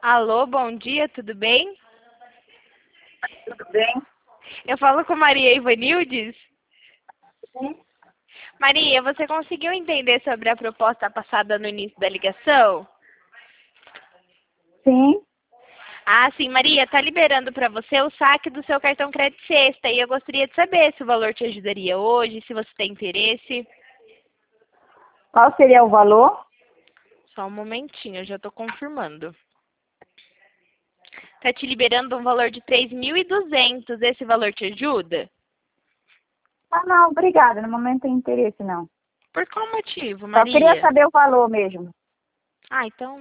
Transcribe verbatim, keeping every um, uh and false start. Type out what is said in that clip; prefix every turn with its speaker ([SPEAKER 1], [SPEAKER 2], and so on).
[SPEAKER 1] Alô, bom dia, tudo bem?
[SPEAKER 2] Tudo bem?
[SPEAKER 1] Eu falo com Maria Ivanildes.
[SPEAKER 2] Sim.
[SPEAKER 1] Maria, você conseguiu entender sobre a proposta passada no início da ligação?
[SPEAKER 2] Sim.
[SPEAKER 1] Ah, sim, Maria, tá liberando para você o saque do seu cartão Crédito Sexta e eu gostaria de saber se o valor te ajudaria hoje, se você tem interesse.
[SPEAKER 2] Qual seria o valor?
[SPEAKER 1] Só um momentinho, eu já estou confirmando. Tá te liberando um valor de três mil e duzentos. Esse valor te ajuda?
[SPEAKER 2] Ah, não, obrigada. No momento não tem interesse, não.
[SPEAKER 1] Por qual motivo,
[SPEAKER 2] Só queria
[SPEAKER 1] Maria?
[SPEAKER 2] saber o valor mesmo.
[SPEAKER 1] Ah, então